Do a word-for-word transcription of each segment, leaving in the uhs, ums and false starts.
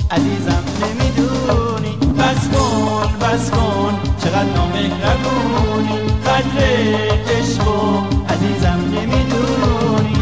عزیزم نمیدونی. بس کن بس کن چقدر نامهربونی، قدر عشقو عزیزم نمیدونی.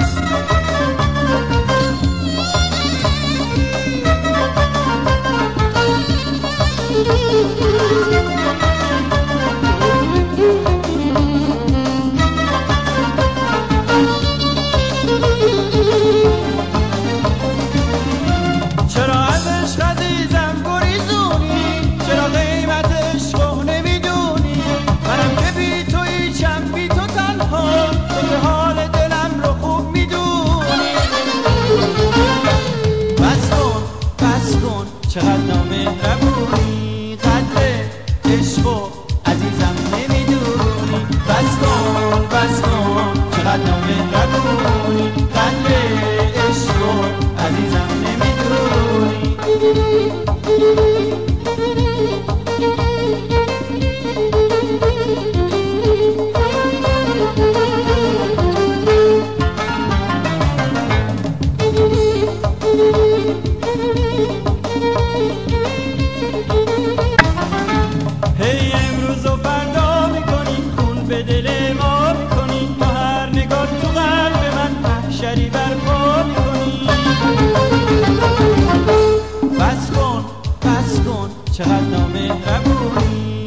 چرا از عشق عزیزم گریزونی، چرا قیمت عشقو نمیدونی؟ منم که بی تو هیچم، بی تو تنها، تو که حال دلم رو خوب میدونی. بس کن بس کن چقدر نامهربونی، قدر عشقو عزیزم نمیدونی. بس کن بس کن چقدر نامهربونی، قدر عشقو عزیزم نمیدونی. هی امروز و فردا میکنی، خون به دل ما میکنی، با هر نگاه تو قلب من محشری برپا میکنی. بس کن بس کن چقدر نامهربونی،